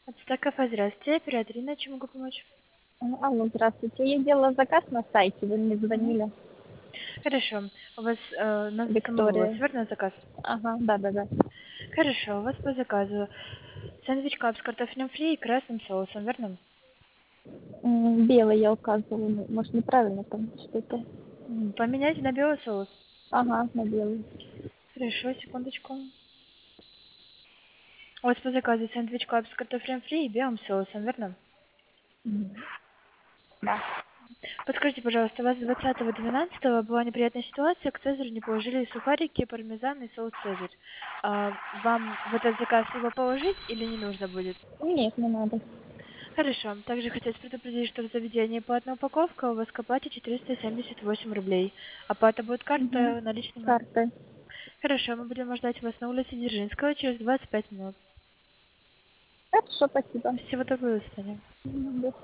Это кафе, здравствуйте, оператор Ирина, чем могу помочь? Алло, здравствуйте. Я делала заказ на сайте, вы мне Мгм. звонили. Хорошо. У вас на самовывоз, Виктория. верно, заказ? Ага, да-да-да. Хорошо, у вас по заказу сэндвич кап с картофелем фри и красным соусом, верно? Белый я указывала, может, неправильно там что-то. Поменять на белый соус. Ага, на белый. Хорошо, секундочку. У вас по заказу сэндвич кап с картофелем фри и белым соусом, верно? Да. Подскажите, пожалуйста, у вас 20.12 была неприятная ситуация, к Цезарю не положили сухарики, пармезан и соус Цезарь. Вам в этот заказ его положить или не нужно будет? Нет, не надо. Хорошо. Также хотелось предупредить, что в заведении платная упаковка у вас к оплате 478 рублей. Оплата будет Угу. карта наличными. Карты. Хорошо, мы будем ждать вас на улице Дзержинского через 25 минут. Хорошо, спасибо. Всего доброго, до свидания. До